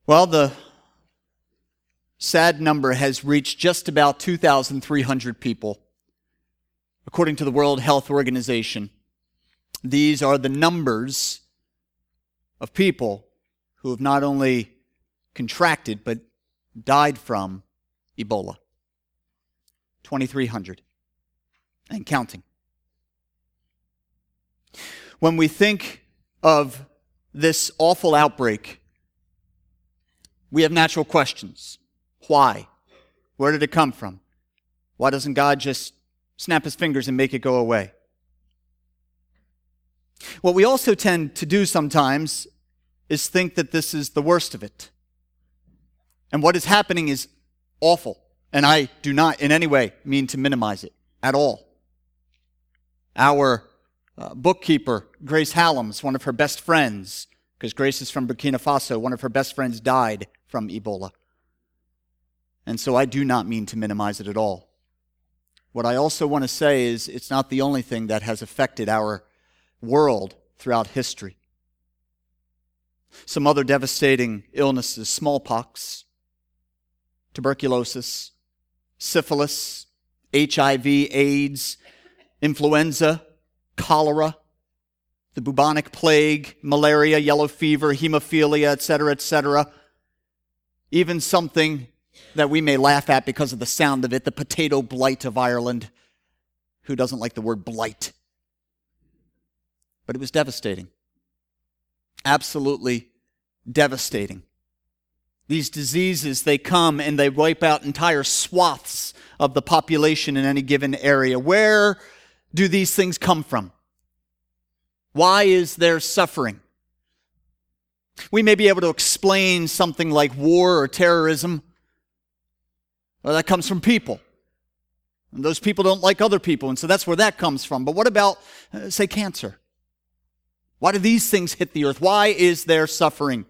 Well, the sad number has reached just about 2,300 people, according to the World Health Organization. These are the numbers of people who have not only contracted but died from Ebola. 2,300 and counting. When we think of this awful outbreak, we have natural questions. Why? Where did it come from? Why doesn't God just snap his fingers and make it go away? What we also tend to do sometimes is think that this is the worst of it. And what is happening is awful. And I do not in any way mean to minimize it at all. Our bookkeeper, Grace Hallam's, one of her best friends, because Grace is from Burkina Faso, one of her best friends died from Ebola. And so I do not mean to minimize it at all. What I also want to say is it's not the only thing that has affected our world throughout history. Some other devastating illnesses: smallpox, tuberculosis, syphilis, HIV, AIDS, influenza, cholera, the bubonic plague, malaria, yellow fever, hemophilia, etc., etc. Even something that we may laugh at because of the sound of it, the potato blight of Ireland. Who doesn't like the word blight? But it was devastating. Absolutely devastating. These diseases, they come and they wipe out entire swaths of the population in any given area. Where do these things come from? Why is there suffering? We may be able to explain something like war or terrorism. Well, that comes from people. And those people don't like other people, and so that's where that comes from. But what about, say, cancer? Why do these things hit the earth? Why is there suffering?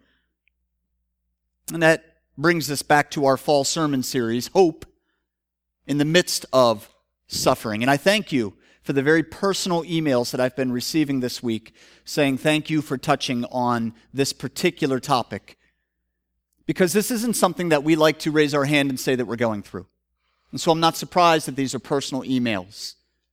And that brings us back to our fall sermon series, Hope in the Midst of Suffering. And I thank you for the very personal emails that I've been receiving this week, saying thank you for touching on this particular topic. Because this isn't something that we like to raise our hand and say that we're going through. And so I'm not surprised that these are personal emails.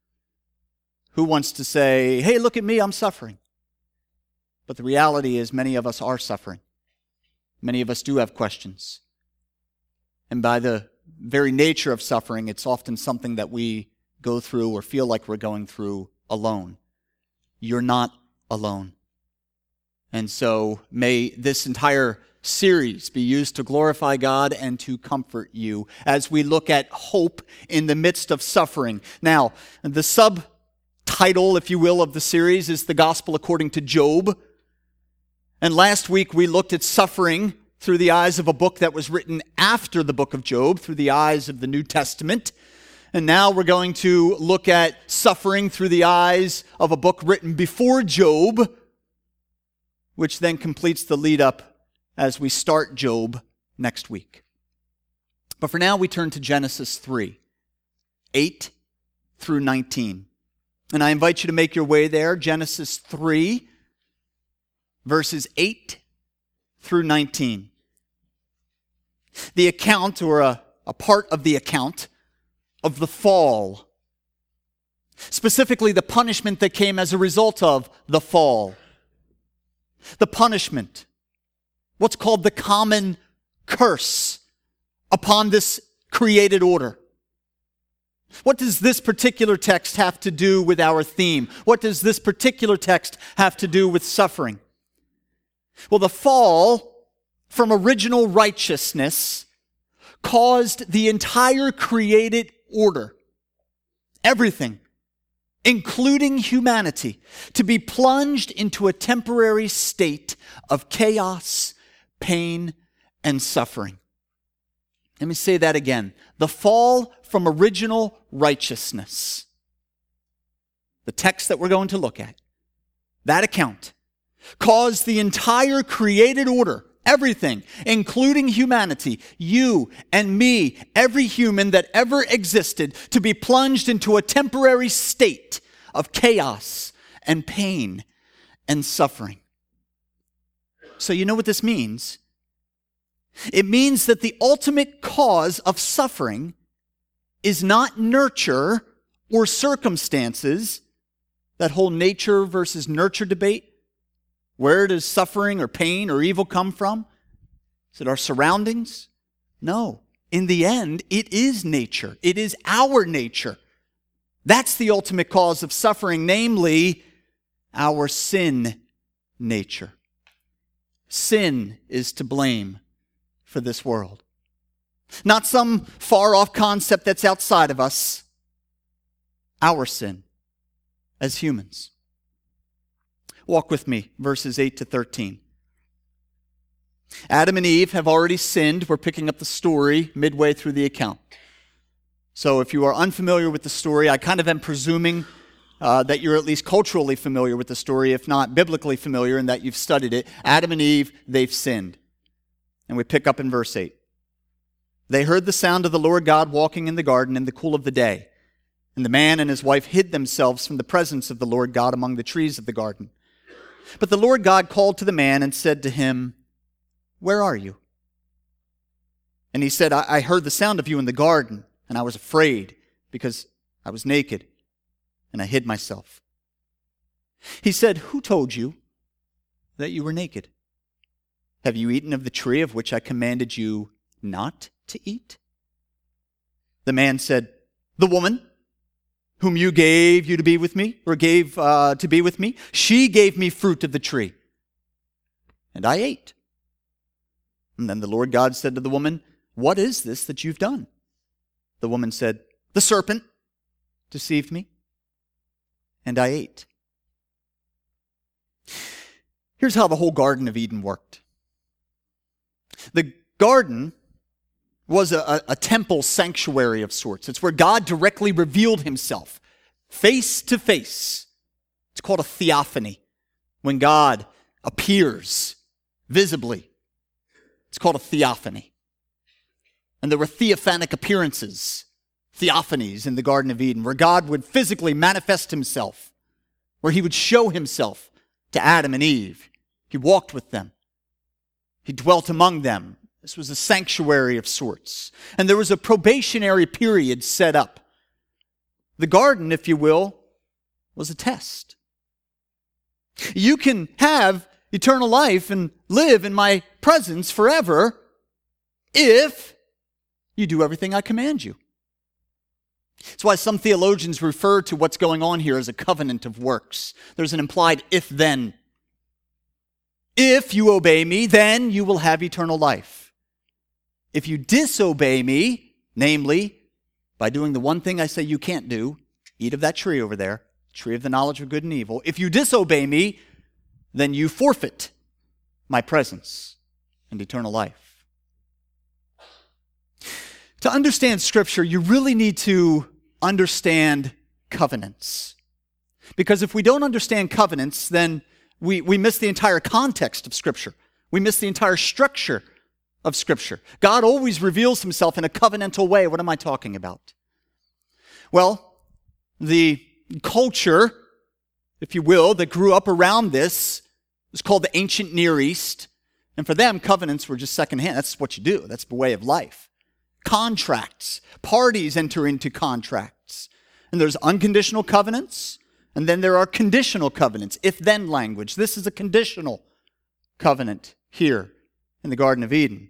Who wants to say, hey, look at me, I'm suffering? But the reality is many of us are suffering. Many of us do have questions. And by the very nature of suffering, it's often something that we go through or feel like we're going through alone. You're not alone. And so may this entire series be used to glorify God and to comfort you as we look at hope in the midst of suffering. Now, the subtitle, if you will, of the series is The Gospel According to Job. And last week we looked at suffering through the eyes of a book that was written after the book of Job, through the eyes of the New Testament. And now we're going to look at suffering through the eyes of a book written before Job, which then completes the lead up as we start Job next week. But for now, we turn to Genesis 3, 8 through 19. And I invite you to make your way there, Genesis 3, verses 8 through 19. The account, or a part of the account, of the fall. Specifically, the punishment that came as a result of the fall. The punishment, what's called the common curse upon this created order. What does this particular text have to do with our theme? What does this particular text have to do with suffering? Well, the fall from original righteousness caused the entire created order, everything, including humanity, to be plunged into a temporary state of chaos, pain, and suffering. Let me say that again. The fall from original righteousness, the text that we're going to look at, that account, caused the entire created order, everything, including humanity, you and me, every human that ever existed, to be plunged into a temporary state of chaos and pain and suffering. So you know what this means? It means that the ultimate cause of suffering is not nurture or circumstances, that whole nature versus nurture debate. Where does suffering or pain or evil come from? Is it our surroundings? No. In the end, it is nature. It is our nature. That's the ultimate cause of suffering, namely our sin nature. Sin is to blame for this world. Not some far-off concept that's outside of us. Our sin as humans. Walk with me, verses 8 to 13. Adam and Eve have already sinned. We're picking up the story midway through the account. So if you are unfamiliar with the story, I kind of am presuming that you're at least culturally familiar with the story, if not biblically familiar, and that you've studied it. Adam and Eve, they've sinned. And we pick up in verse 8. They heard the sound of the Lord God walking in the garden in the cool of the day. And the man and his wife hid themselves from the presence of the Lord God among the trees of the garden. But the Lord God called to the man and said to him, "Where are you?" And he said, I heard the sound of you in the garden, and I was afraid because I was naked, and I hid myself. He said, "Who told you that you were naked? Have you eaten of the tree of which I commanded you not to eat?" The man said, "The woman whom you gave to be with me, she gave me fruit of the tree, and I ate." And then the Lord God said to the woman, "What is this that you've done?" The woman said, "The serpent deceived me, and I ate." Here's how the whole Garden of Eden worked. The garden was a temple sanctuary of sorts. It's where God directly revealed himself, face to face. It's called a theophany, when God appears visibly. It's called a theophany. And there were theophanic appearances, theophanies in the Garden of Eden, where God would physically manifest himself, where he would show himself to Adam and Eve. He walked with them. He dwelt among them. This was a sanctuary of sorts. And there was a probationary period set up. The garden, if you will, was a test. You can have eternal life and live in my presence forever if you do everything I command you. That's why some theologians refer to what's going on here as a covenant of works. There's an implied if-then. If you obey me, then you will have eternal life. If you disobey me, namely, by doing the one thing I say you can't do, eat of that tree over there, tree of the knowledge of good and evil. If you disobey me, then you forfeit my presence and eternal life. To understand Scripture, you really need to understand covenants. Because if we don't understand covenants, then we miss the entire context of Scripture. We miss the entire structure of Scripture. God always reveals himself in a covenantal way. What am I talking about? Well, the culture, if you will, that grew up around this was called the ancient Near East. And for them, covenants were just secondhand. That's what you do. That's the way of life. Contracts. Parties enter into contracts. And there's unconditional covenants, and then there are conditional covenants, if-then language. This is a conditional covenant here in the Garden of Eden.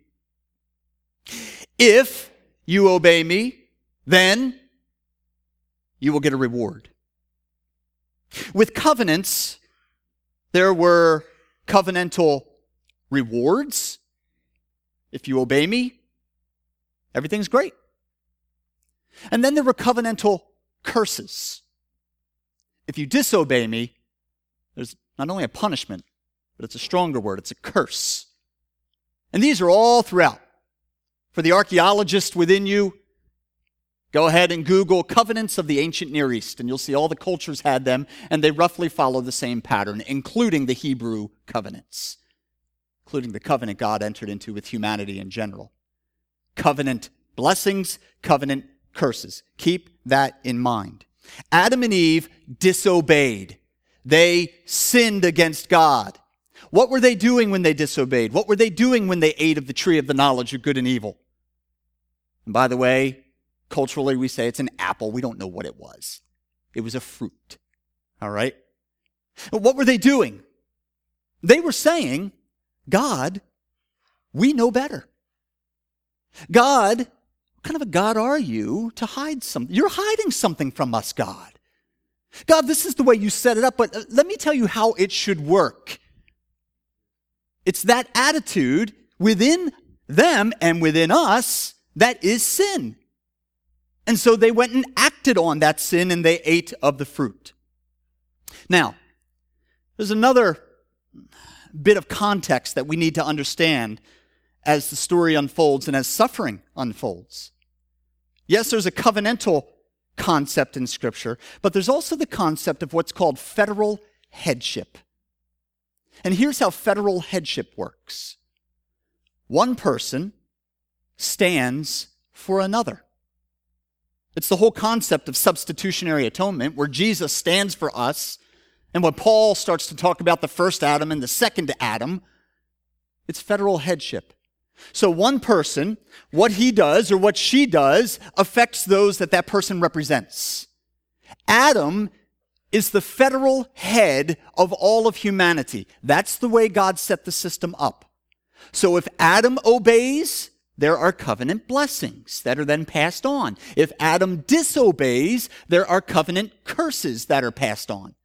If you obey me, then you will get a reward. With covenants, there were covenantal rewards. If you obey me, everything's great. And then there were covenantal curses. If you disobey me, there's not only a punishment, but it's a stronger word. It's a curse. And these are all throughout. For the archaeologist within you, go ahead and Google covenants of the ancient Near East, and you'll see all the cultures had them, and they roughly follow the same pattern, including the Hebrew covenants, including the covenant God entered into with humanity in general. Covenant blessings, covenant curses. Keep that in mind. Adam and Eve disobeyed. They sinned against God. What were they doing when they disobeyed? What were they doing when they ate of the tree of the knowledge of good and evil? And by the way, culturally we say it's an apple. We don't know what it was. It was a fruit. All right? But what were they doing? They were saying, God, we know better. God, what kind of a God are you to hide something? You're hiding something from us, God. God, this is the way you set it up, but let me tell you how it should work. It's that attitude within them and within us that is sin. And so they went and acted on that sin and they ate of the fruit. Now, there's another bit of context that we need to understand as the story unfolds and as suffering unfolds. Yes, there's a covenantal concept in Scripture, but there's also the concept of what's called federal headship. And here's how federal headship works. One person stands for another. It's the whole concept of substitutionary atonement, where Jesus stands for us. And when Paul starts to talk about the first Adam and the second Adam, it's federal headship. So one person, what he does or what she does, affects those that that person represents. Adam is the federal head of all of humanity. That's the way God set the system up. So if Adam obeys, there are covenant blessings that are then passed on. If Adam disobeys, there are covenant curses that are passed on.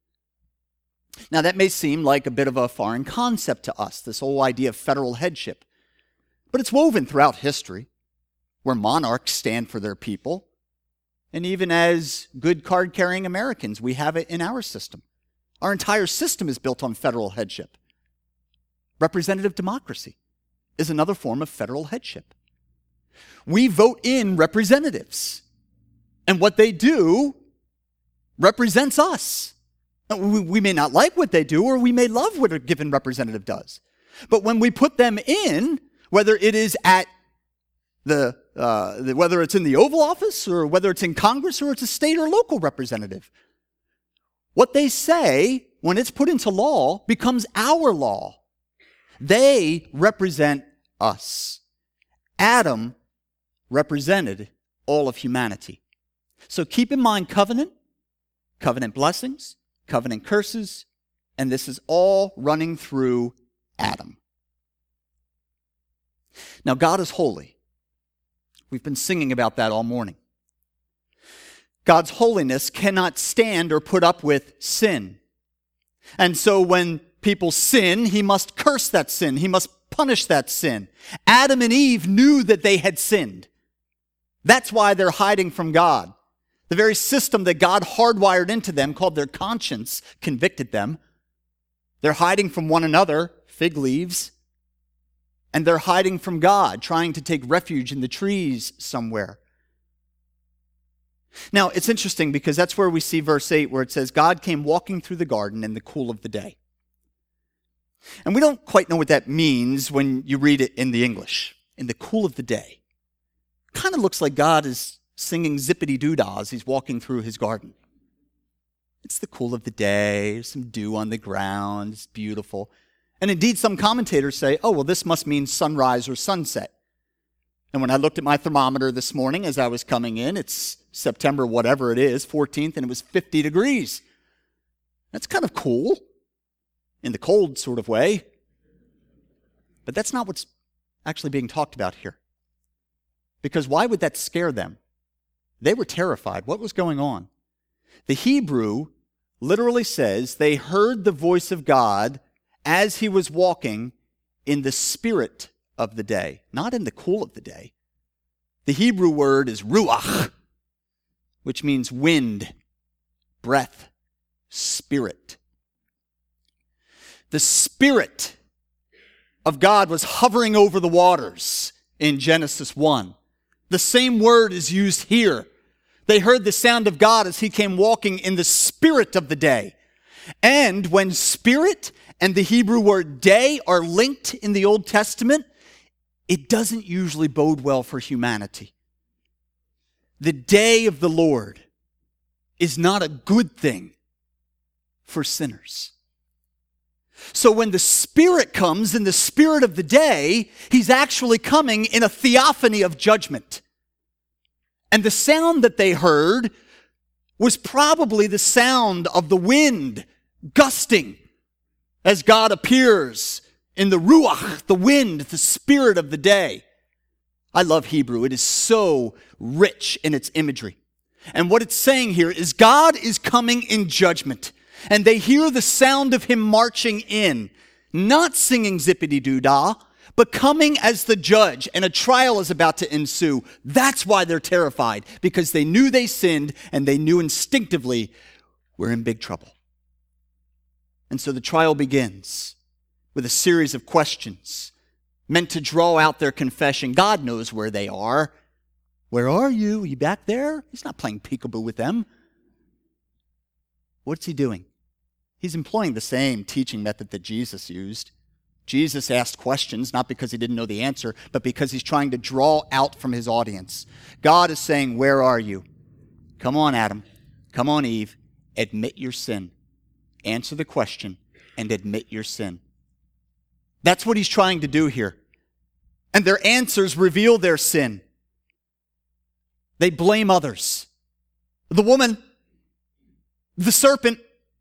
Now that may seem like a bit of a foreign concept to us, this whole idea of federal headship. But it's woven throughout history, where monarchs stand for their people. And even as good card-carrying Americans, we have it in our system. Our entire system is built on federal headship. Representative democracy is another form of federal headship. We vote in representatives, and what they do represents us. We may not like what they do, or we may love what a given representative does. But when we put them in, whether it is at whether it's in the Oval Office, or whether it's in Congress, or it's a state or local representative, what they say, when it's put into law, becomes our law. They represent us. Adam represented all of humanity. So keep in mind covenant blessings, covenant curses, and this is all running through Adam. Now, God is holy. We've been singing about that all morning. God's holiness cannot stand or put up with sin. And so when people sin, he must curse that sin. He must punish that sin. Adam and Eve knew that they had sinned. That's why they're hiding from God. The very system that God hardwired into them, called their conscience, convicted them. They're hiding from one another, fig leaves. And they're hiding from God, trying to take refuge in the trees somewhere. Now, it's interesting because that's where we see verse 8 where it says, God came walking through the garden in the cool of the day. And we don't quite know what that means when you read it in the English, in the cool of the day. Kind of looks like God is singing zippity-doo-dah as he's walking through his garden. It's the cool of the day, there's some dew on the ground, it's beautiful. And indeed, some commentators say, oh, well, this must mean sunrise or sunset. And when I looked at my thermometer this morning as I was coming in, it's September whatever it is, 14th, and it was 50 degrees. That's kind of cool, in the cold sort of way. But that's not what's actually being talked about here. Because why would that scare them? They were terrified. What was going on? The Hebrew literally says they heard the voice of God as he was walking in the spirit of the day, not in the cool of the day. The Hebrew word is ruach, which means wind, breath, spirit. The Spirit of God was hovering over the waters in Genesis 1. The same word is used here. They heard the sound of God as he came walking in the spirit of the day. And when spirit and the Hebrew word day are linked in the Old Testament, it doesn't usually bode well for humanity. The day of the Lord is not a good thing for sinners. So when the Spirit comes in the spirit of the day, he's actually coming in a theophany of judgment. And the sound that they heard was probably the sound of the wind gusting as God appears in the ruach, the wind, the spirit of the day. I love Hebrew. It is so rich in its imagery. And what it's saying here is God is coming in judgment. And they hear the sound of him marching in, not singing zippity-doo-dah, but coming as the judge, and a trial is about to ensue. That's why they're terrified, because they knew they sinned, and they knew instinctively we're in big trouble. And so the trial begins with a series of questions meant to draw out their confession. God knows where they are. Where are you? Are you back there? He's not playing peekaboo with them. What's he doing? He's employing the same teaching method that Jesus used. Jesus asked questions, not because he didn't know the answer, but because he's trying to draw out from his audience. God is saying, where are you? Come on, Adam. Come on, Eve. Admit your sin. Answer the question and admit your sin. That's what he's trying to do here. And their answers reveal their sin. They blame others. The woman, the serpent,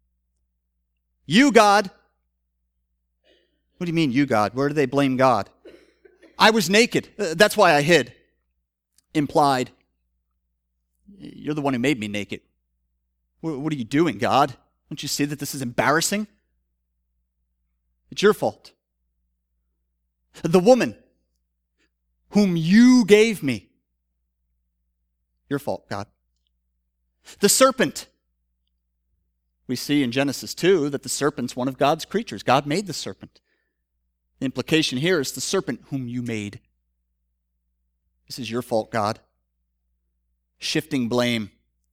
you, God. What do you mean, you, God? Where do they blame God? I was naked. That's why I hid. Implied. You're the one who made me naked. What are you doing, God? Don't you see that this is embarrassing? It's your fault. The woman whom you gave me. Your fault, God. The serpent. We see in Genesis 2 that the serpent's one of God's creatures. God made the serpent. The implication here is the serpent whom you made. This is your fault, God. Shifting blame.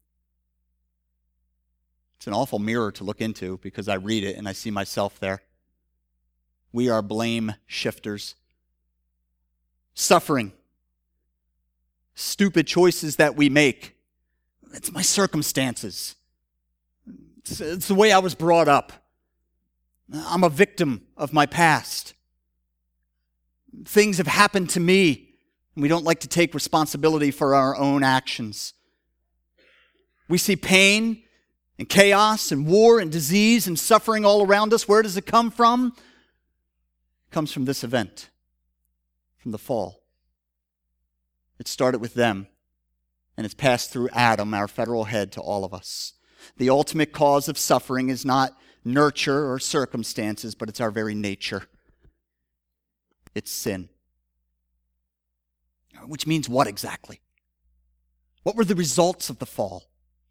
It's an awful mirror to look into because I read it and I see myself there. We are blame shifters. Suffering. Stupid choices that we make. It's my circumstances. It's the way I was brought up. I'm a victim of my past. Things have happened to me, and we don't like to take responsibility for our own actions. We see pain and chaos and war and disease and suffering all around us. Where does it come from? It comes from this event, from the fall. It started with them, and it's passed through Adam, our federal head, to all of us. The ultimate cause of suffering is not nurture or circumstances, but it's our very nature. It's sin. Which means what exactly? What were the results of the fall?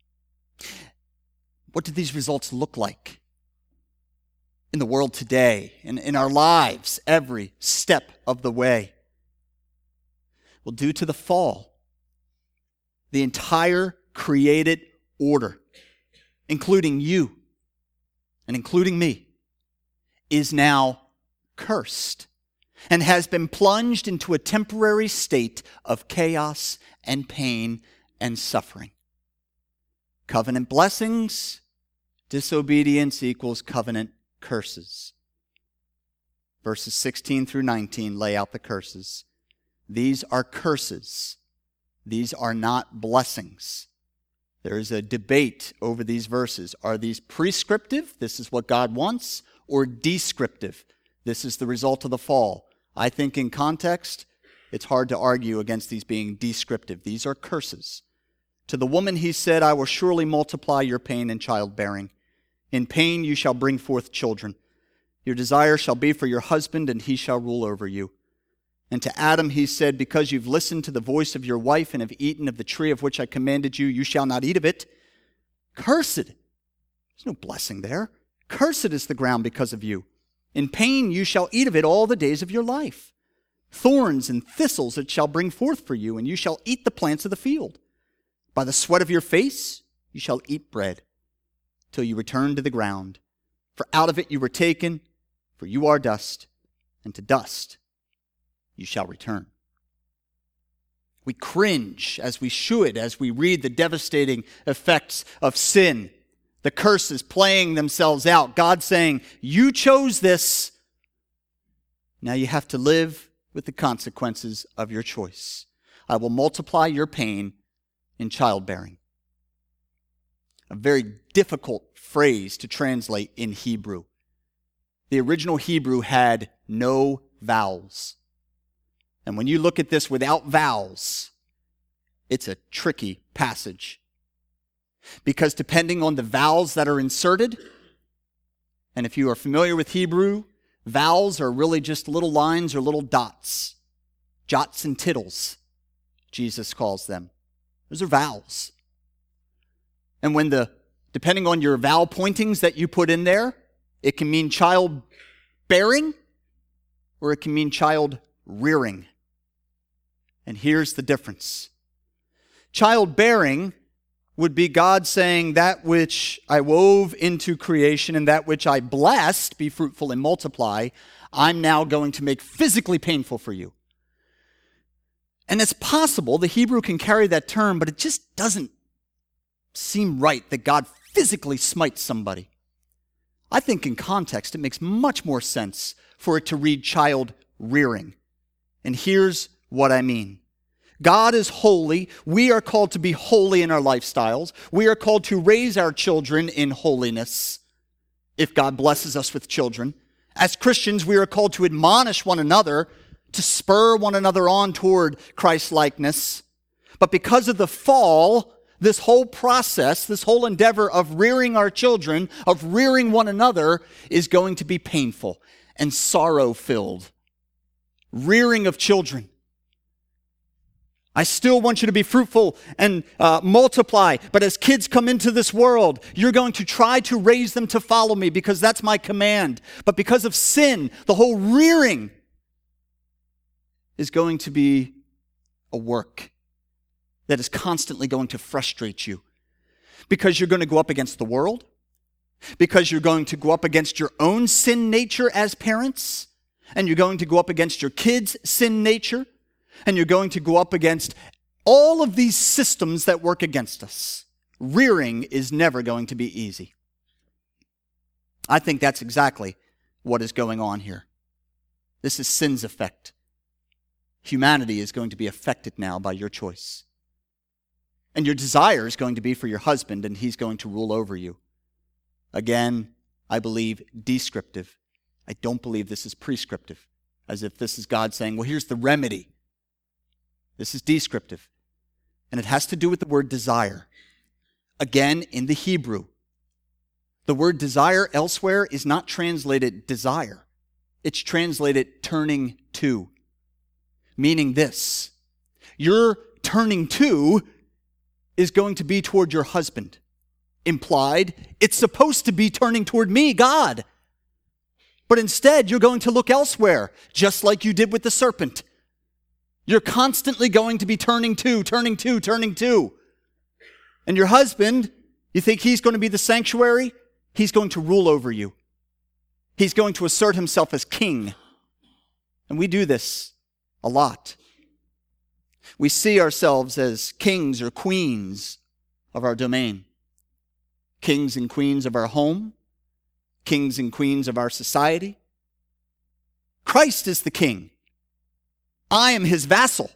What did these results look like in the world today, in our lives, every step of the way? Well, due to the fall, the entire created order, including you and including me, is now cursed and has been plunged into a temporary state of chaos and pain and suffering. Covenant blessings, disobedience equals covenant curses. Verses 16 through 19 lay out the curses. These are curses. These are not blessings. There is a debate over these verses. Are these prescriptive? This is what God wants. Or descriptive? This is the result of the fall. I think in context, it's hard to argue against these being descriptive. These are curses. To the woman he said, I will surely multiply your pain in childbearing. In pain you shall bring forth children. Your desire shall be for your husband, and he shall rule over you. And to Adam he said, because you've listened to the voice of your wife and have eaten of the tree of which I commanded you, you shall not eat of it. Cursed. There's no blessing there. Cursed is the ground because of you. In pain you shall eat of it all the days of your life. Thorns and thistles it shall bring forth for you, and you shall eat the plants of the field. By the sweat of your face you shall eat bread, till you return to the ground. For out of it you were taken, for you are dust, and to dust you shall return. We cringe, as we should, as we read the devastating effects of sin, The curses playing themselves out. God saying, you chose this. Now you have to live with the consequences of your choice. I will multiply your pain in childbearing. A very difficult phrase to translate in Hebrew. The original Hebrew had no vowels. And when you look at this without vowels, it's a tricky passage. Because depending on the vowels that are inserted, and if you are familiar with Hebrew, vowels are really just little lines or little dots. Jots and tittles, Jesus calls them. Those are vowels. And depending on your vowel pointings that you put in there, it can mean childbearing or it can mean child rearing. And here's the difference. Childbearing would be God saying, that which I wove into creation and that which I blessed, be fruitful and multiply, I'm now going to make physically painful for you. And it's possible the Hebrew can carry that term, but it just doesn't seem right that God physically smites somebody. I think in context it makes much more sense for it to read child rearing. And here's what I mean. God is holy. We are called to be holy in our lifestyles. We are called to raise our children in holiness, if God blesses us with children. As Christians, we are called to admonish one another, to spur one another on toward Christ-likeness. But because of the fall, this whole process, this whole endeavor of rearing our children, of rearing one another, is going to be painful and sorrow-filled. Rearing of children. I still want you to be fruitful and multiply, but as kids come into this world, you're going to try to raise them to follow me because that's my command. But because of sin, the whole rearing is going to be a work that is constantly going to frustrate you because you're going to go up against the world, because you're going to go up against your own sin nature as parents, and you're going to go up against your kids' sin nature, and you're going to go up against all of these systems that work against us. Rearing is never going to be easy. I think that's exactly what is going on here. This is sin's effect. Humanity is going to be affected now by your choice. And your desire is going to be for your husband, and he's going to rule over you. Again, I believe descriptive. I don't believe this is prescriptive, as if this is God saying, well, here's the remedy. This is descriptive. And it has to do with the word desire. Again, in the Hebrew, the word desire elsewhere is not translated desire. It's translated turning to. Meaning this, your turning to is going to be toward your husband. Implied, it's supposed to be turning toward me, God. But instead, you're going to look elsewhere, just like you did with the serpent. You're constantly going to be turning to. And your husband, you think he's going to be the sanctuary? He's going to rule over you. He's going to assert himself as king. And we do this a lot. We see ourselves as kings or queens of our domain. Kings and queens of our home. Kings and queens of our society. Christ is the king. I am his vassal.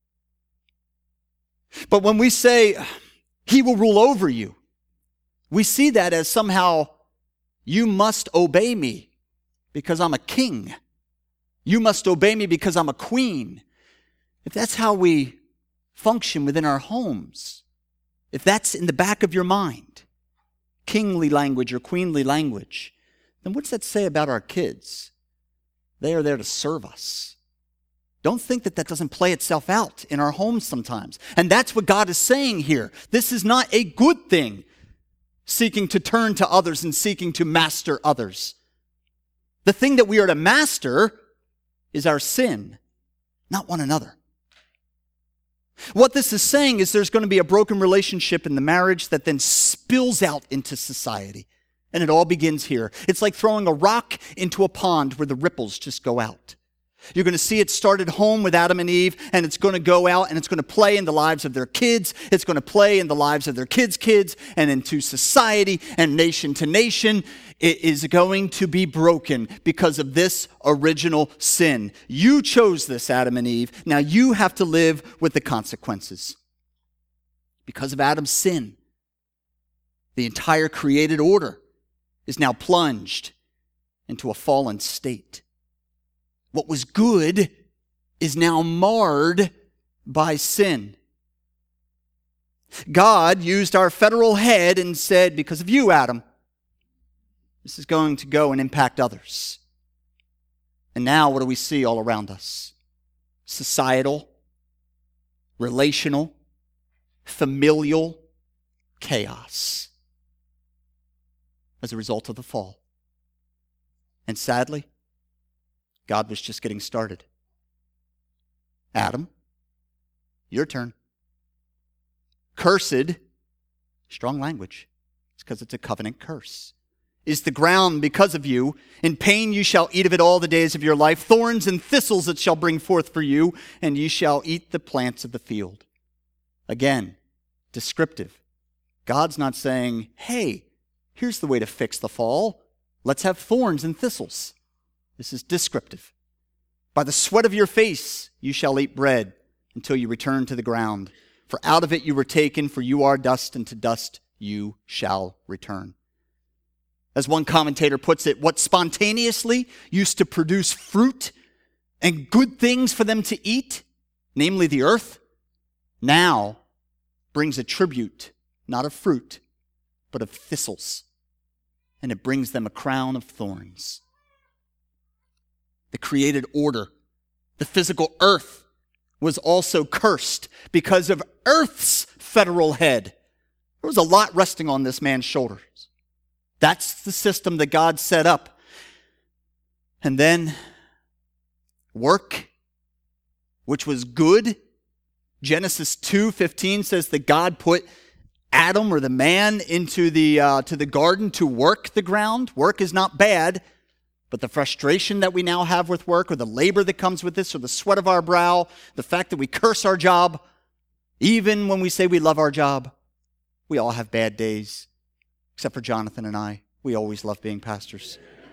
But when we say, he will rule over you, we see that as somehow, you must obey me because I'm a king. You must obey me because I'm a queen. If that's how we function within our homes, if that's in the back of your mind, kingly language or queenly language, then what's that say about our kids? They are there to serve us. Don't think that that doesn't play itself out in our homes sometimes. And that's what God is saying here. This is not a good thing, seeking to turn to others and seeking to master others. The thing that we are to master is our sin, not one another. What this is saying is there's going to be a broken relationship in the marriage that then spills out into society. And it all begins here. It's like throwing a rock into a pond where the ripples just go out. You're going to see it start at home with Adam and Eve, and it's going to go out and it's going to play in the lives of their kids. It's going to play in the lives of their kids' kids and into society and nation to nation. It is going to be broken because of this original sin. You chose this, Adam and Eve. Now you have to live with the consequences. Because of Adam's sin, the entire created order is now plunged into a fallen state. What was good is now marred by sin. God used our federal head and said, because of you, Adam, this is going to go and impact others. And now what do we see all around us? Societal, relational, familial chaos as a result of the fall. And sadly, God was just getting started. Adam, your turn. Cursed, strong language. It's because it's a covenant curse. Is the ground because of you. In pain you shall eat of it all the days of your life. Thorns and thistles it shall bring forth for you, and you shall eat the plants of the field. Again, descriptive. God's not saying, hey, here's the way to fix the fall. Let's have thorns and thistles. This is descriptive. By the sweat of your face you shall eat bread until you return to the ground. For out of it you were taken, for you are dust, and to dust you shall return. As one commentator puts it, what spontaneously used to produce fruit and good things for them to eat, namely the earth, now brings a tribute, not of fruit, but of thistles. And it brings them a crown of thorns. The created order, the physical earth, was also cursed because of earth's federal head. There was a lot resting on this man's shoulders. That's the system that God set up. And then work, which was good. Genesis 2:15 says that God put Adam, or the man, into to the garden to work the ground. Work is not bad, but the frustration that we now have with work, or the labor that comes with this, or the sweat of our brow, the fact that we curse our job, even when we say we love our job, we all have bad days. Except for Jonathan and I. We always love being pastors.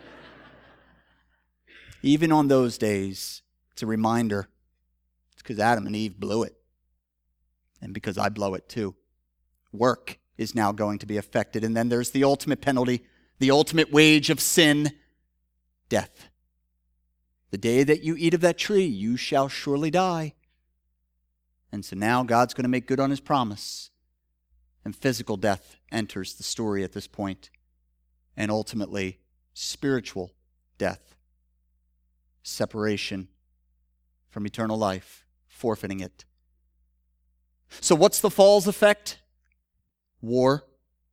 Even on those days, it's a reminder. It's because Adam and Eve blew it. And because I blow it too. Work is now going to be affected. And then there's the ultimate penalty, the ultimate wage of sin, death. The day that you eat of that tree, you shall surely die. And so now God's going to make good on his promise. And physical death enters the story at this point. And ultimately, spiritual death. Separation from eternal life, forfeiting it. So what's the fall's effect? War,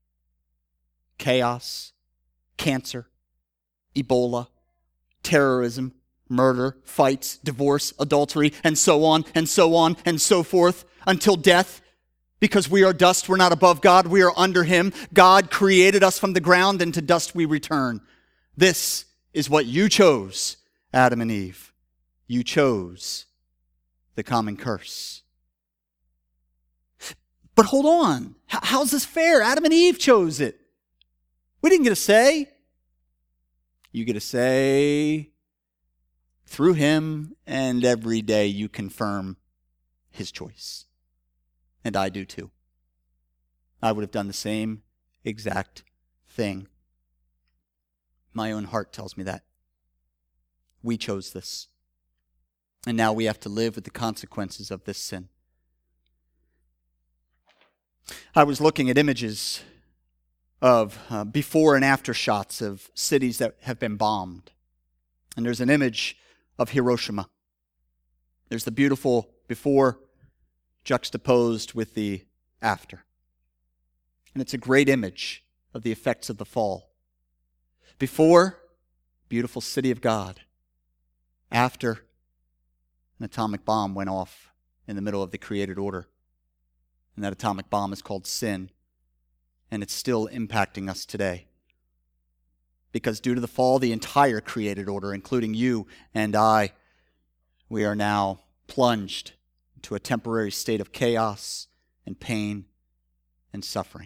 chaos, cancer, Ebola, terrorism, murder, fights, divorce, adultery, and so on, and so on, and so forth, until death. Because we are dust, we're not above God, we are under him. God created us from the ground, and to dust we return. This is what you chose, Adam and Eve. You chose the common curse. But hold on. How's this fair? Adam and Eve chose it. We didn't get a say. You get a say through him, and every day you confirm his choice. And I do too. I would have done the same exact thing. My own heart tells me that. We chose this. And now we have to live with the consequences of this sin. I was looking at images of before and after shots of cities that have been bombed. And there's an image of Hiroshima. There's the beautiful before juxtaposed with the after. And it's a great image of the effects of the fall. Before, beautiful city of God. After, an atomic bomb went off in the middle of the created order. And that atomic bomb is called sin. And it's still impacting us today. Because due to the fall, the entire created order, including you and I, we are now plunged into a temporary state of chaos and pain and suffering.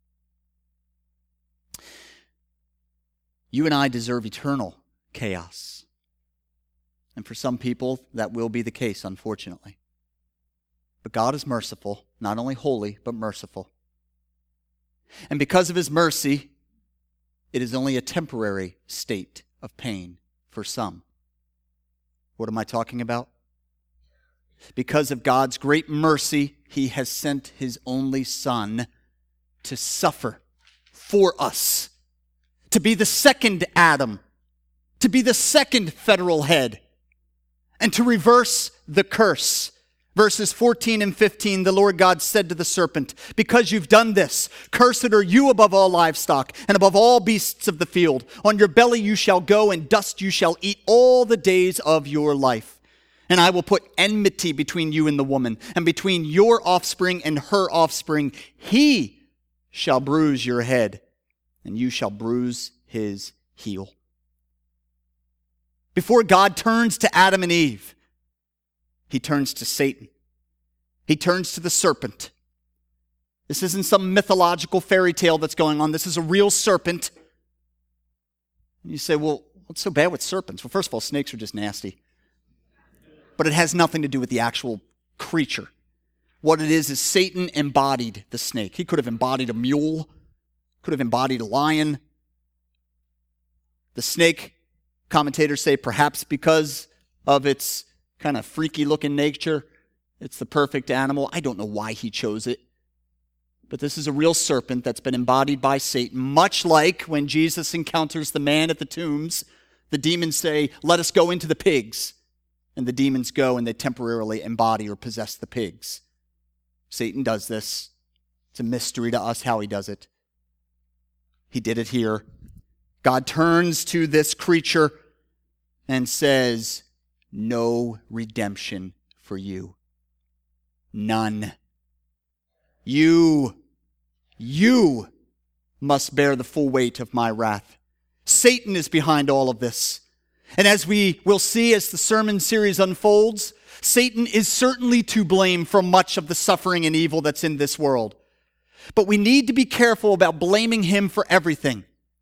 You and I deserve eternal chaos. And for some people, that will be the case, unfortunately. But God is merciful, not only holy, but merciful. And because of his mercy, it is only a temporary state of pain for some. What am I talking about? Because of God's great mercy, he has sent his only Son to suffer for us, to be the second Adam, to be the second federal head, and to reverse the curse. Verses 14 and 15, the Lord God said to the serpent, because you've done this, cursed are you above all livestock and above all beasts of the field. On your belly you shall go, and dust you shall eat all the days of your life. And I will put enmity between you and the woman, and between your offspring and her offspring. He shall bruise your head, and you shall bruise his heel. Before God turns to Adam and Eve, he turns to Satan. He turns to the serpent. This isn't some mythological fairy tale that's going on. This is a real serpent. And you say, well, what's so bad with serpents? Well, first of all, snakes are just nasty. But it has nothing to do with the actual creature. What it is Satan embodied the snake. He could have embodied a mule, could have embodied a lion. The snake, commentators say, perhaps because of its kind of freaky looking nature, it's the perfect animal. I don't know why he chose it. But this is a real serpent that's been embodied by Satan, much like when Jesus encounters the man at the tombs, the demons say, let us go into the pigs. And the demons go and they temporarily embody or possess the pigs. Satan does this. It's a mystery to us how he does it. He did it here. God turns to this creature and says, no redemption for you. None. You must bear the full weight of my wrath. Satan is behind all of this. And as we will see as the sermon series unfolds, Satan is certainly to blame for much of the suffering and evil that's in this world. But we need to be careful about blaming him for everything.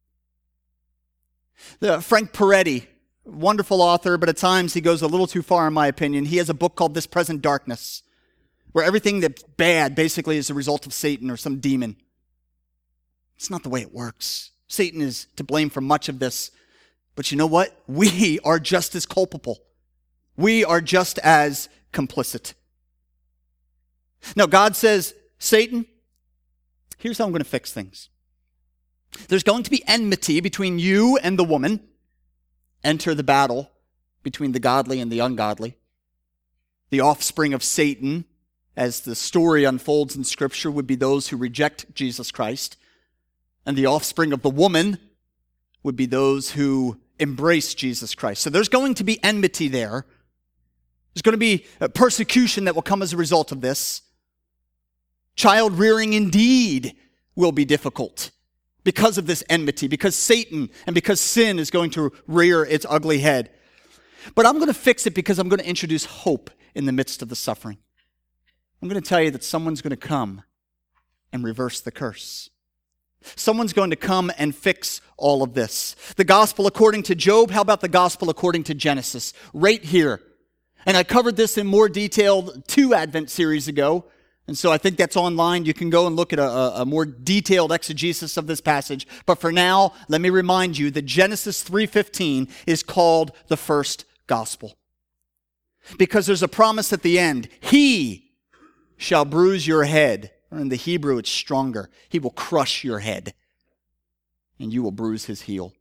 Frank Peretti, wonderful author, but at times he goes a little too far in my opinion. He has a book called This Present Darkness, where everything that's bad basically is a result of Satan or some demon. It's not the way it works. Satan is to blame for much of this. But you know what? We are just as culpable. We are just as complicit. Now God says, Satan, here's how I'm going to fix things. There's going to be enmity between you and the woman. Enter the battle between the godly and the ungodly. The offspring of Satan, as the story unfolds in Scripture, would be those who reject Jesus Christ. And the offspring of the woman would be those who embrace Jesus Christ. So there's going to be enmity there. There's going to be persecution that will come as a result of this. Child rearing indeed will be difficult because of this enmity, because Satan and because sin is going to rear its ugly head. But I'm going to fix it because I'm going to introduce hope in the midst of the suffering. I'm going to tell you that someone's going to come and reverse the curse. Someone's going to come and fix all of this. The gospel according to Job, how about the gospel according to Genesis? Right here. And I covered this in more detail 2 Advent series ago. And so I think that's online. You can go and look at a more detailed exegesis of this passage. But for now, let me remind you that Genesis 3:15 is called the first gospel. Because there's a promise at the end. He shall bruise your head. Or in the Hebrew, it's stronger. He will crush your head. And you will bruise his heel.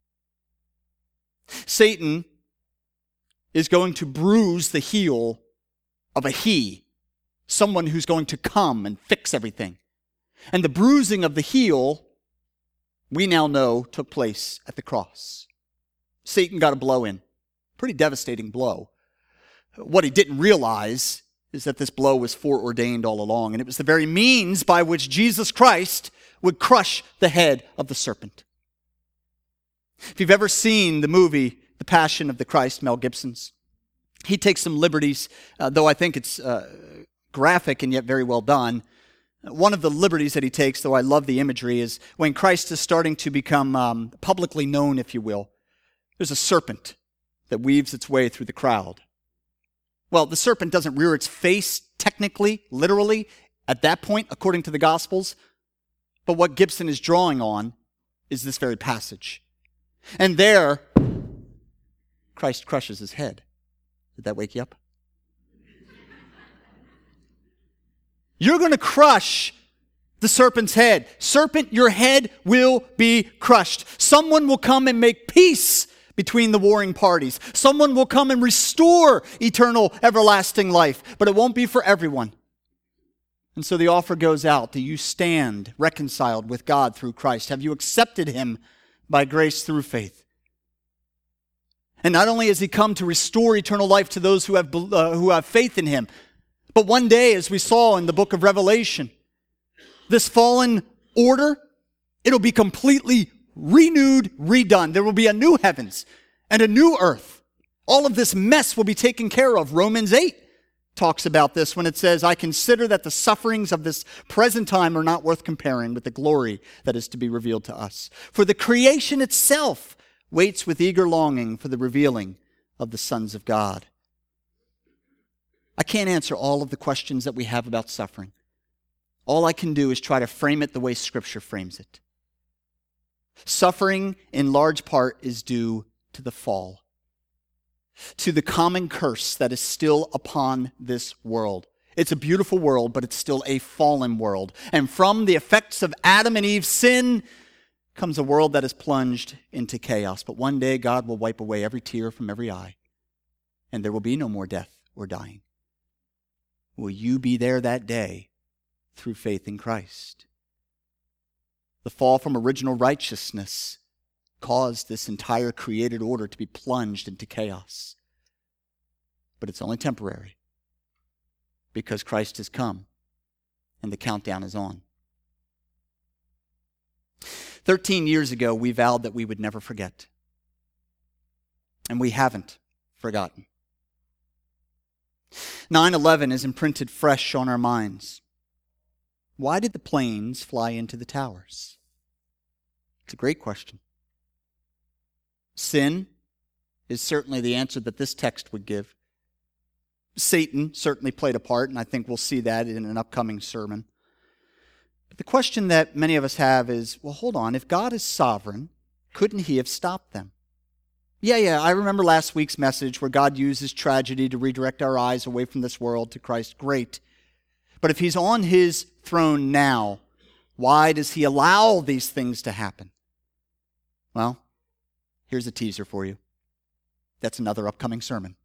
Satan is going to bruise the heel of a he. Someone who's going to come and fix everything. And the bruising of the heel, we now know, took place at the cross. Satan got a blow in. Pretty devastating blow. What he didn't realize is that this blow was foreordained all along. And it was the very means by which Jesus Christ would crush the head of the serpent. If you've ever seen the movie The Passion of the Christ, Mel Gibson's, he takes some liberties, though I think it's graphic and yet very well done. One of the liberties that he takes, though I love the imagery, is when Christ is starting to become publicly known, if you will. There's a serpent that weaves its way through the crowd. Well, the serpent doesn't rear its face technically, literally, at that point, according to the Gospels. But what Gibson is drawing on is this very passage. And there, Christ crushes his head. Did that wake you up? You're going to crush the serpent's head. Serpent, your head will be crushed. Someone will come and make peace between the warring parties. Someone will come and restore eternal, everlasting life. But it won't be for everyone. And so the offer goes out. Do you stand reconciled with God through Christ? Have you accepted him by grace through faith? And not only has he come to restore eternal life to those who have faith in him, but one day, as we saw in the book of Revelation, this fallen order, it'll be completely renewed, redone. There will be a new heavens and a new earth. All of this mess will be taken care of. Romans 8 talks about this when it says, I consider that the sufferings of this present time are not worth comparing with the glory that is to be revealed to us. For the creation itself waits with eager longing for the revealing of the sons of God. I can't answer all of the questions that we have about suffering. All I can do is try to frame it the way Scripture frames it. Suffering, in large part, is due to the fall, to the common curse that is still upon this world. It's a beautiful world, but it's still a fallen world. And from the effects of Adam and Eve's sin comes a world that is plunged into chaos. But one day, God will wipe away every tear from every eye, and there will be no more death or dying. Will you be there that day through faith in Christ? The fall from original righteousness caused this entire created order to be plunged into chaos. But it's only temporary because Christ has come and the countdown is on. 13 years ago, we vowed that we would never forget. And we haven't forgotten. 9/11 is imprinted fresh on our minds. Why did the planes fly into the towers? It's a great question. Sin is certainly the answer that this text would give. Satan certainly played a part, and I think we'll see that in an upcoming sermon. But the question that many of us have is, well, hold on, if God is sovereign, couldn't he have stopped them? Yeah, I remember last week's message where God uses tragedy to redirect our eyes away from this world to Christ. Great. But if he's on his throne now, why does he allow these things to happen? Well, here's a teaser for you. That's another upcoming sermon.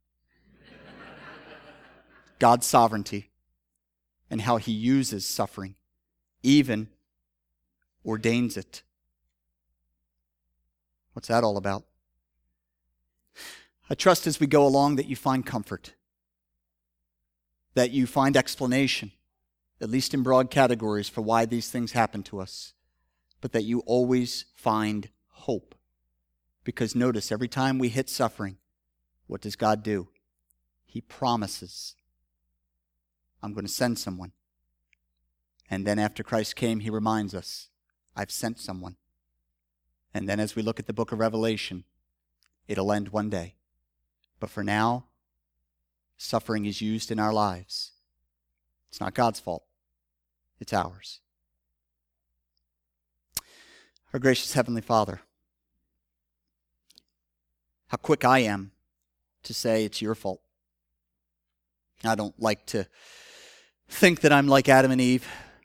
God's sovereignty and how he uses suffering, even ordains it. What's that all about? I trust as we go along that you find comfort, that you find explanation, at least in broad categories, for why these things happen to us, but that you always find hope. Because notice, every time we hit suffering, what does God do? He promises, I'm going to send someone. And then after Christ came, he reminds us, I've sent someone. And then as we look at the book of Revelation, it'll end one day. But for now, suffering is used in our lives. It's not God's fault. It's ours. Our gracious Heavenly Father, how quick I am to say it's your fault. I don't like to think that I'm like Adam and Eve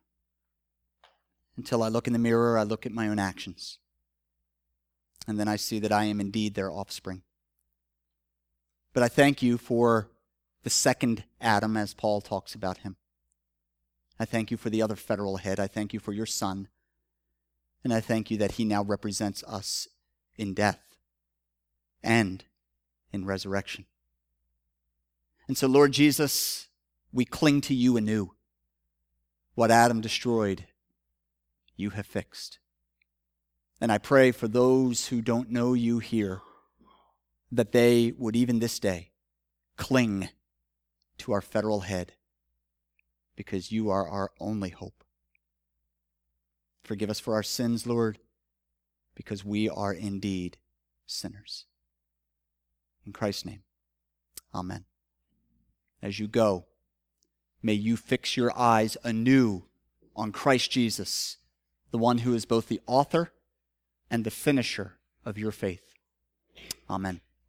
until I look in the mirror, I look at my own actions. And then I see that I am indeed their offspring. But I thank you for the second Adam, as Paul talks about him. I thank you for the other federal head. I thank you for your Son. And I thank you that he now represents us in death and in resurrection. And so, Lord Jesus, we cling to you anew. What Adam destroyed, you have fixed. And I pray for those who don't know you here, that they would even this day cling to our federal head, because you are our only hope. Forgive us for our sins, Lord, because we are indeed sinners. In Christ's name, amen. As you go, may you fix your eyes anew on Christ Jesus, the one who is both the author and the finisher of your faith. Amen.